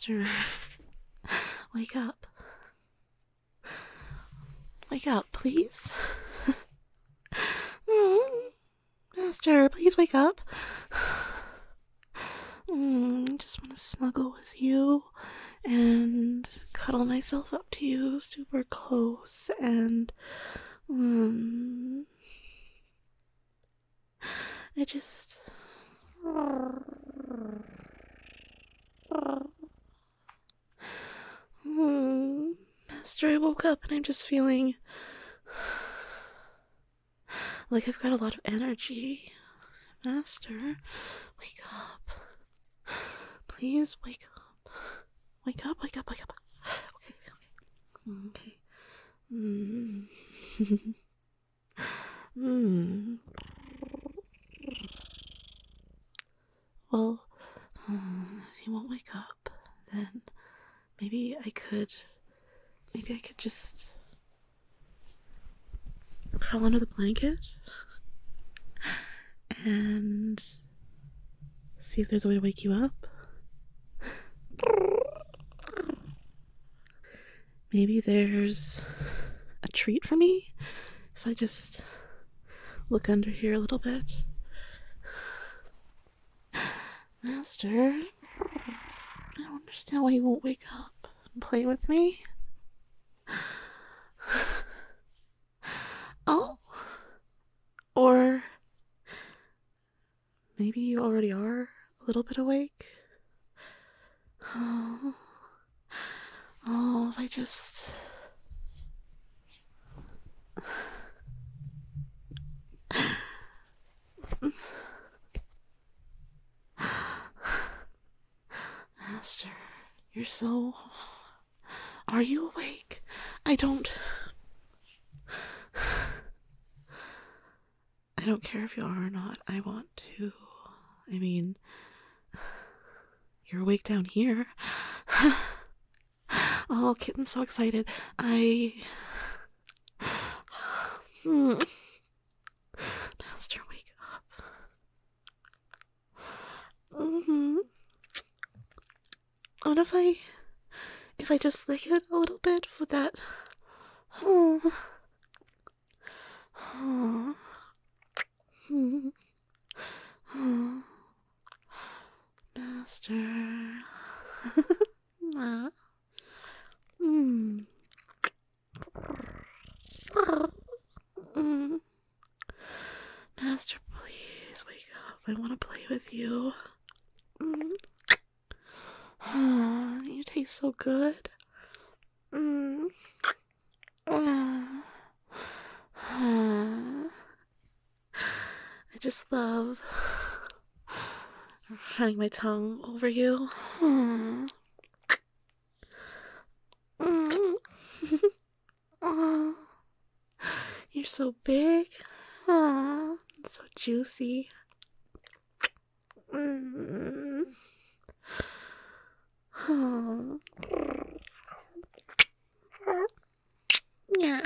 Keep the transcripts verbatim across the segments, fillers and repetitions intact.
Master, wake up. Wake up, please. Mm, Master, please wake up. Mm, I just want to snuggle with you and cuddle myself up to you super close and um, I just um, Master, I woke up and I'm just feeling like I've got a lot of energy. Master, wake up. Please wake up. Wake up, wake up, wake up. Okay, okay. Okay. Mm. mm. Well, uh, if you won't wake up, then maybe I could, maybe I could just crawl under the blanket and see if there's a way to wake you up. Maybe there's a treat for me if I just look under here a little bit. Master, I don't understand why you won't wake up and play with me. Oh, or maybe you already are a little bit awake. Oh, oh, if I just... Master, you're so... Are you awake? I don't... I don't care if you are or not. I want to... I mean... You're awake down here. Oh, kitten's so excited. I... Hmm. Master, wake up. Mm-hmm. What if I... If I just lick it a little bit, would that... Oh... Oh... Hmm. Oh... Master... Ah. Mm. Mm. Master, please wake up. I want to play with you. Mm. Oh, you taste so good. Mm. Ah. Ah. I just love running my tongue over you. Mm. Mm. Oh, you're so big. Oh, so juicy. Mm. Oh. Yeah.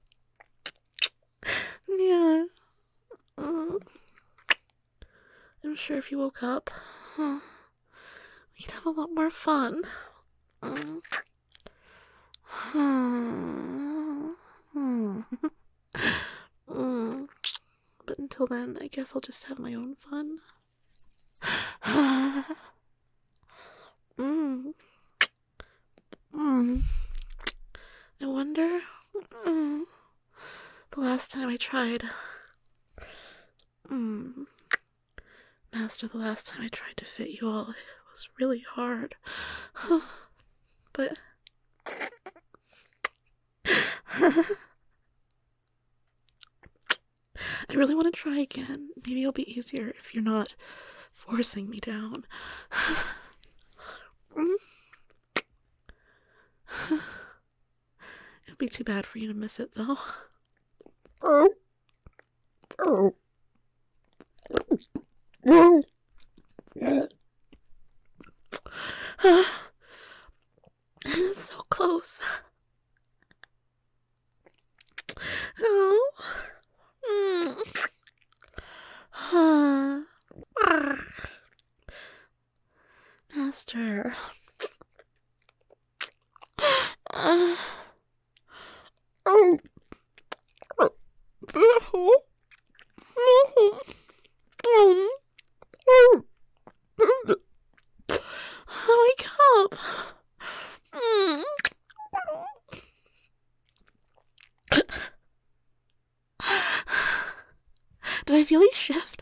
Yeah. Mm. I'm sure if you woke up, huh, we could have a lot more fun. Mm. Mm. But until then, I guess I'll just have my own fun. mm. Mm. I wonder, mm, the last time I tried, mm, Master, the last time I tried to fit you all, it was really hard. But... I really want to try again. Maybe it'll be easier if you're not forcing me down. It'd be too bad for you to miss it, though. Oh. Oh. Oh. It's so close. Oh. Mm. Master. I feel you shift?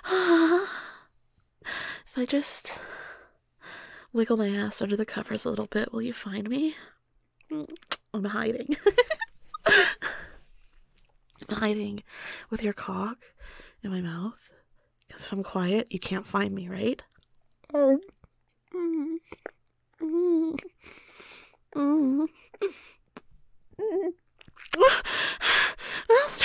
If I just wiggle my ass under the covers a little bit, will you find me? I'm hiding. I'm hiding with your cock in my mouth. Because if I'm quiet, you can't find me, right? Oh. Mm. Mm. Mm. Master!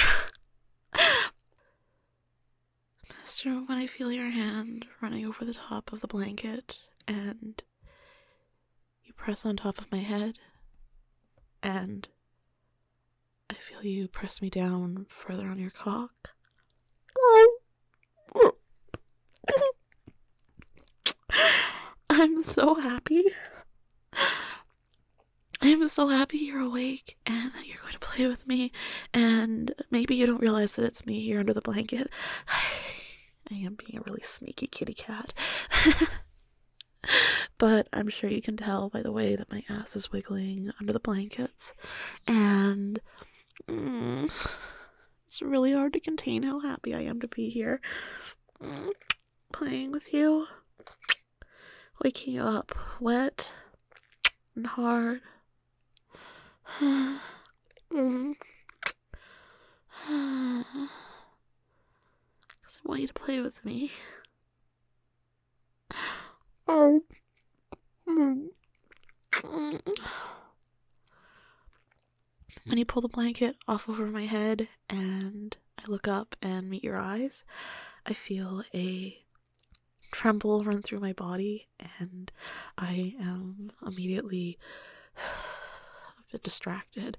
Master, when I feel your hand running over the top of the blanket and you press on top of my head and I feel you press me down further on your cock. I'm so happy. I'm so happy you're awake and that you're going to play with me, and maybe you don't realize that it's me here under the blanket. I am being a really sneaky kitty cat. But I'm sure you can tell by the way that my ass is wiggling under the blankets, and mm, it's really hard to contain how happy I am to be here, mm, playing with you, waking you up wet and hard. mm. Because I want you to play with me. Oh. When you pull the blanket off over my head and I look up and meet your eyes, I feel a tremble run through my body and I am immediately a bit distracted.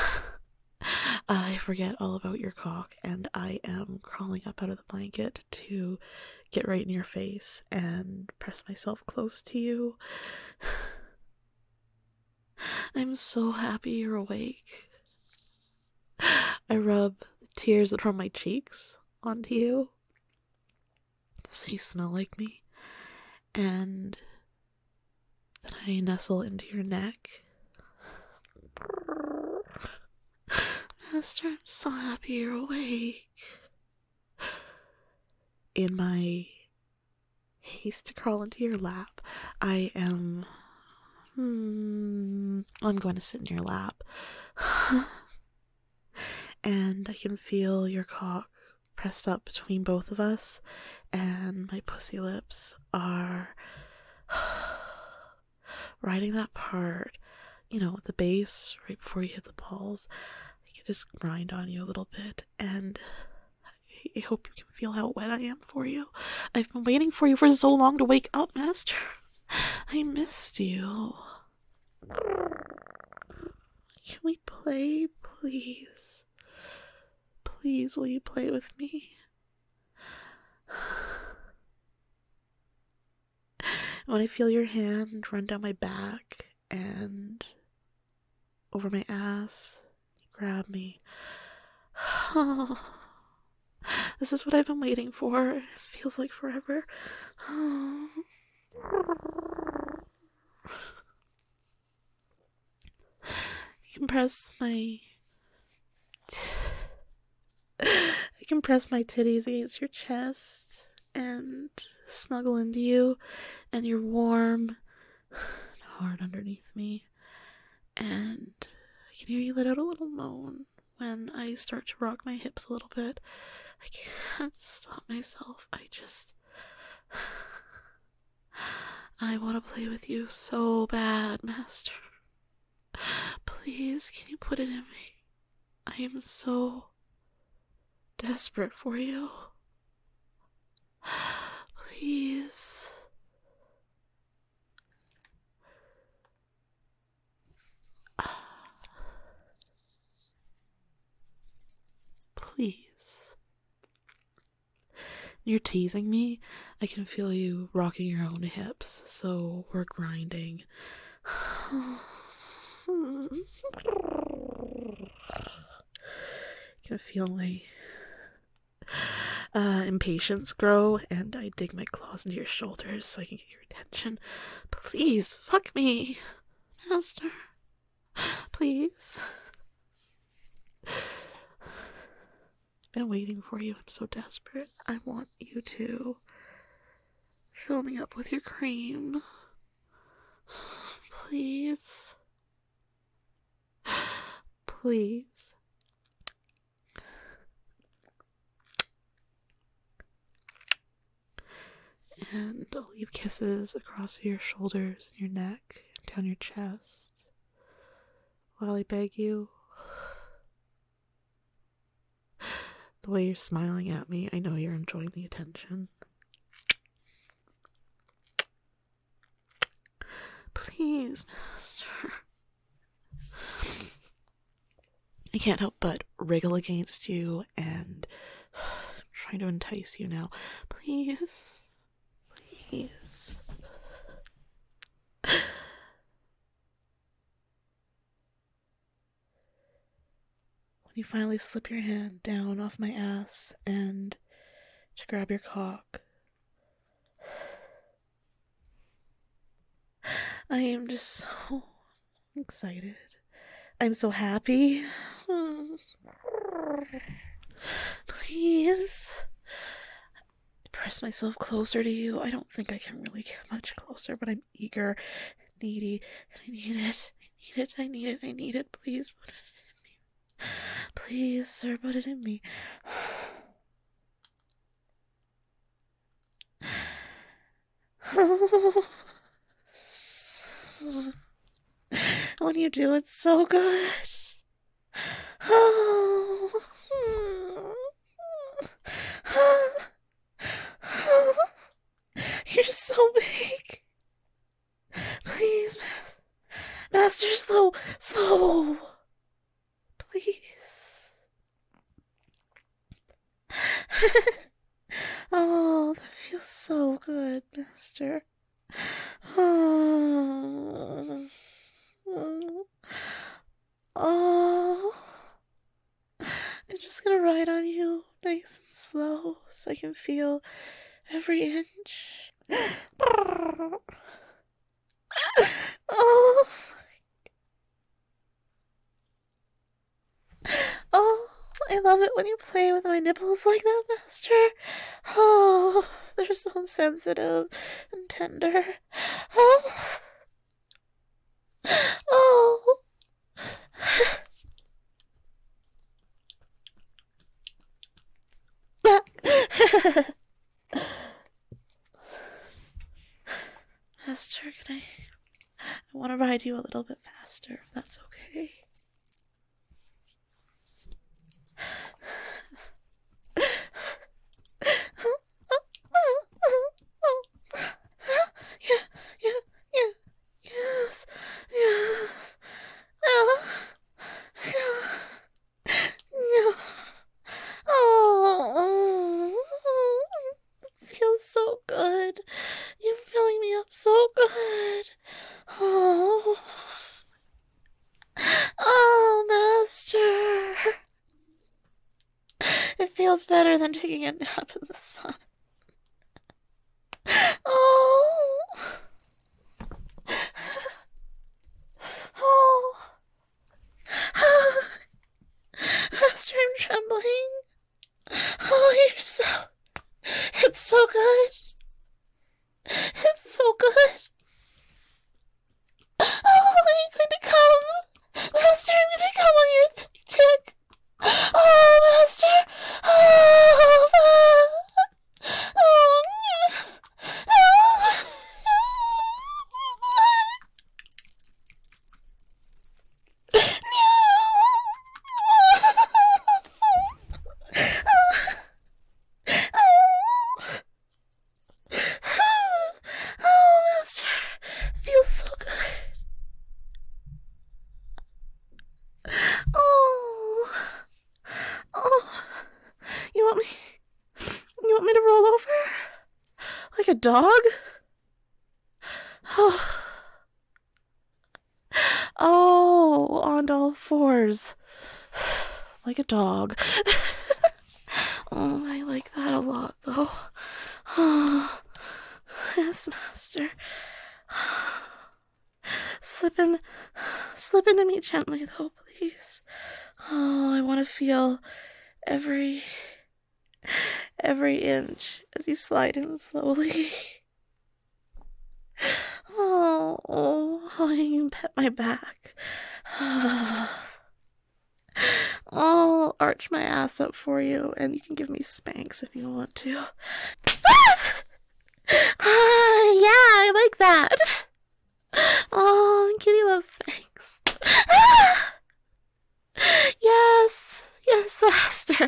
I forget all about your cock and I am crawling up out of the blanket to get right in your face and press myself close to you. I'm so happy you're awake. I rub the tears that are on my cheeks onto you so you smell like me, and then I nestle into your neck. Master, I'm so happy you're awake. In my haste to crawl into your lap, I am... Hmm, I'm going to sit in your lap. And I can feel your cock pressed up between both of us, and my pussy lips are riding that part, you know, at the base, right before you hit the balls. I can just grind on you a little bit, and I hope you can feel how wet I am for you. I've been waiting for you for so long to wake up, Master. I missed you. Can we play, please? Please, will you play with me? When I feel your hand run down my back and over my ass, you grab me. Oh, this is what I've been waiting for. It feels like forever. Oh. You can press my... I can press my titties against your chest and snuggle into you, and you're warm and hard underneath me, and I can hear you let out a little moan when I start to rock my hips a little bit. I can't stop myself. I just... I want to play with you so bad, Master. Please, can you put it in me? I am so desperate for you. Please. Please. You're teasing me. I can feel you rocking your own hips, so we're grinding. I can feel my uh, impatience grow, and I dig my claws into your shoulders so I can get your attention. Please, fuck me, Master. Please. been waiting for you. I'm so desperate. I want you to fill me up with your cream. Please. Please. And I'll leave kisses across your shoulders and your neck and down your chest while I beg you. The way you're smiling at me, I know you're enjoying the attention. Please, master. I can't help but wriggle against you and try to entice you now. Please. Please. When you finally slip your hand down off my ass and to grab your cock, I am just so excited. I'm so happy. Please. Press myself closer to you. I don't think I can really get much closer, but I'm eager, needy, and I need it. I need it, I need it, I need it. Please put it in me. Please, sir, put it in me. When you do, it's so good. You're so big. Please, Master, slow, slow. Please. Oh, that feels so good, Master. Oh. Oh. I'm just gonna ride on you nice and slow so I can feel every inch. Oh. Oh, I love it when you play with my nipples like that, Master. Oh, they're so sensitive and tender. Oh. Oh. Master, can I... I want to ride you a little bit faster, if that's okay. Yeah, yeah, yeah, yes, yes. Oh, yeah. Oh, it feels so good. You're filling me up so good. Oh, oh, Master. It feels better than taking a nap in the sun. Oh. Oh. Master, I'm trembling. Oh, you're so... It's so good. It's so good. Oh, are you going to come? Master, I'm going to come on your thick dick. Oh, Master. Oh, oh, oh. Oh, Master, feels so good. Oh, oh, you want me? You want me to roll over like a dog? Oh, oh, on all fours like a dog. Oh, I like that a lot, though. Oh, yes, Master. Slip in, slip into me gently, though, please. Oh, I want to feel every every inch as you slide in slowly. Oh, oh, oh, you can pet my back. I'll arch my ass up for you, and you can give me spanks if you want to. Ah, yeah, I like that. Oh, Kitty loves spanks. Yes, yes, master.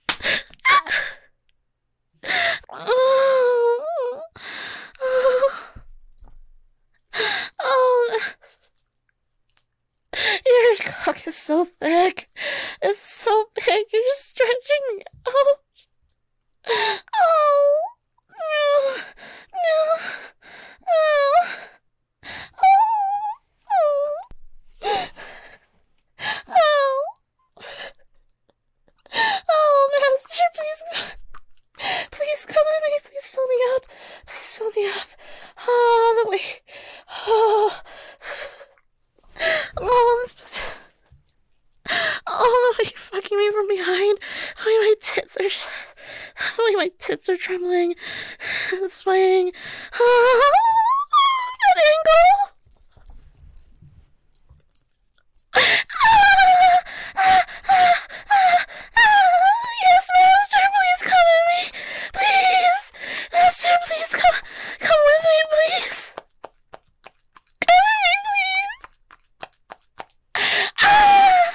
Oh, oh, oh, your cock is so thick. It's so big. You're just stretching me out. Oh, no, no, no. Oh, oh, oh, oh, master, please, please come at me. Please fill me up. Please fill me up. Oh, the way. Oh, oh, this. Oh, the way you're fucking me from behind. The way my tits are. The way my tits are trembling and swaying. Oh, that angle. Ah, ah, ah, ah, ah. Yes, master, please come at me. Please, master, please come, come with me, please. Come with me, please. Ah,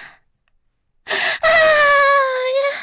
ah, yeah.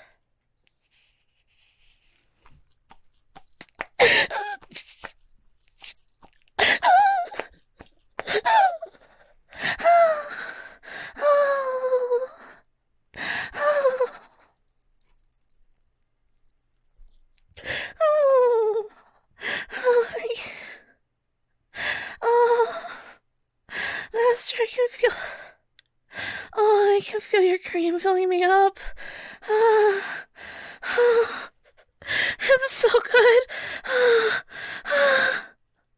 Master, I can feel. Oh, I can feel your cream filling me up. Oh, oh, it's so good. Oh, oh,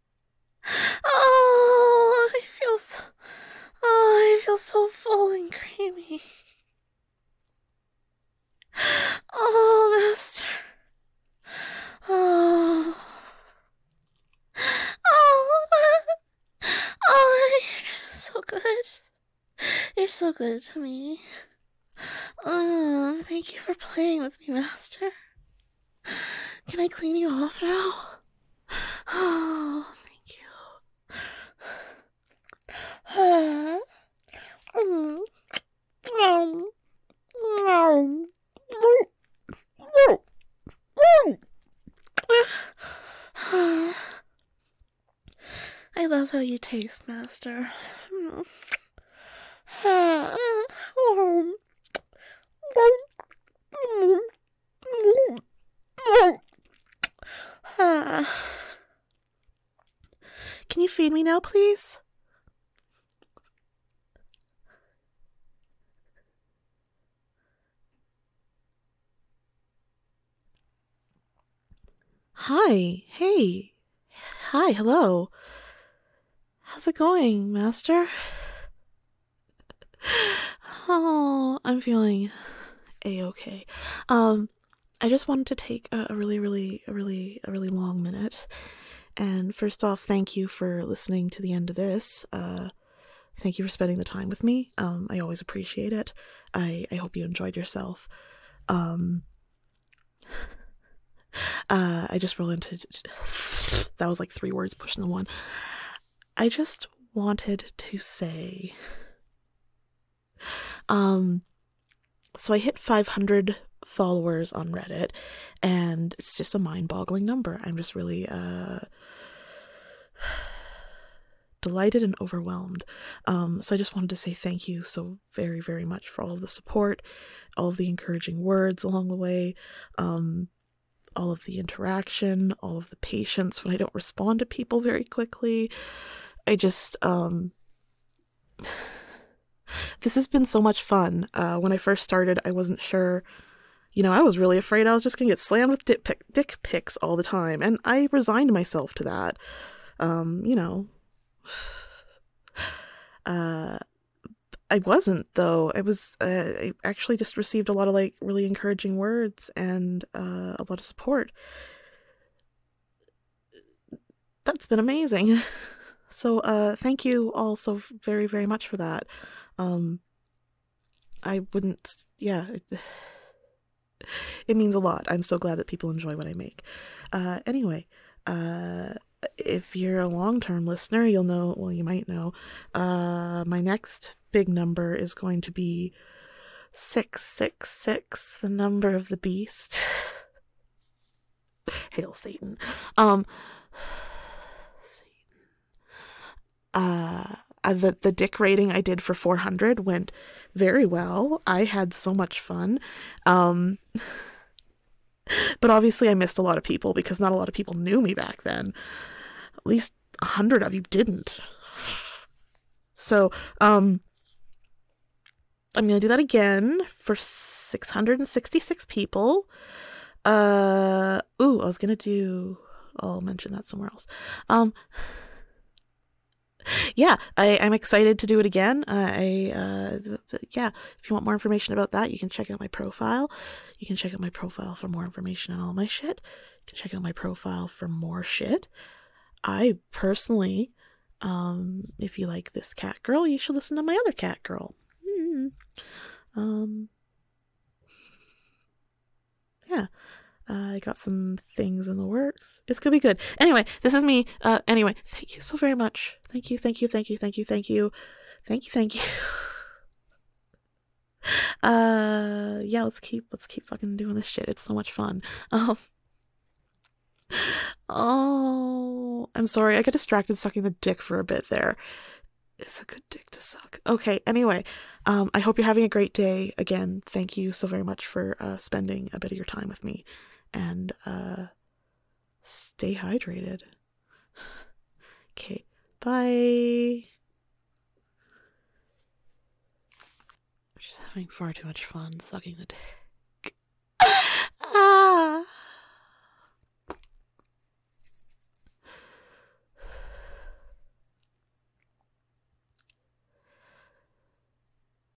oh, I feel so. Oh, I feel so full and creamy. Oh, master. Oh. Oh. Oh, you're so good. You're so good to me. Oh, thank you for playing with me, master. Can I clean you off now? Oh, thank you. Uh, mm, mm, mm, mm, mm. I love how you taste, master. Can you feed me now, please? Hi. Hey. Hi, hello. How's it going, master? Oh, I'm feeling a-okay. Um, I just wanted to take a, a really, really, a really, a really long minute. And first off, thank you for listening to the end of this. Uh, thank you for spending the time with me. Um, I always appreciate it. I, I hope you enjoyed yourself. Um, uh, I just rolled into... That was like three words pushing the one. I just wanted to say... Um, so I hit five hundred followers on Reddit, and it's just a mind-boggling number. I'm just really, uh... delighted and overwhelmed. Um, so I just wanted to say thank you so very, very much for all of the support, all of the encouraging words along the way, um, all of the interaction, all of the patience when I don't respond to people very quickly. I just, um... this has been so much fun. Uh, when I first started, I wasn't sure... You know, I was really afraid I was just gonna get slammed with dick, pic- dick pics all the time, and I resigned myself to that. Um, you know... Uh, I wasn't though. I was uh, I actually just received a lot of like really encouraging words and uh, a lot of support. That's been amazing. So uh, thank you all so very very much for that. Um, I wouldn't. Yeah, it, it means a lot. I'm so glad that people enjoy what I make. Uh, anyway, uh, if you're a long term listener, you'll know. Well, you might know. Uh, my next big number is going to be six six six, the number of the beast. Hail Satan. Um. Uh, uh, the the dick rating I did for four hundred went very well. I had so much fun. Um, but obviously I missed a lot of people because not a lot of people knew me back then. At least a hundred of you didn't. So, um, I'm gonna do that again for six hundred sixty-six people. Uh, ooh, I was gonna do. I'll mention that somewhere else. Um, yeah, I, I'm excited to do it again. Uh, I, uh, yeah, if you want more information about that, you can check out my profile. You can check out my profile for more information on all my shit. You can check out my profile for more shit. I personally, um, if you like this cat girl, you should listen to my other cat girl. Mm. Um, yeah. Uh, I got some things in the works. It's gonna be good. Anyway, this is me. Uh, anyway, thank you so very much. Thank you, thank you, thank you, thank you, thank you, thank you, thank you. Uh, yeah, let's keep let's keep fucking doing this shit. It's so much fun. Um, oh, I'm sorry. I got distracted sucking the dick for a bit there. It's a good dick to suck. Okay, anyway, um, I hope you're having a great day. Again, thank you so very much for uh, spending a bit of your time with me. And uh, stay hydrated. Okay, bye. I'm just having far too much fun sucking the dick.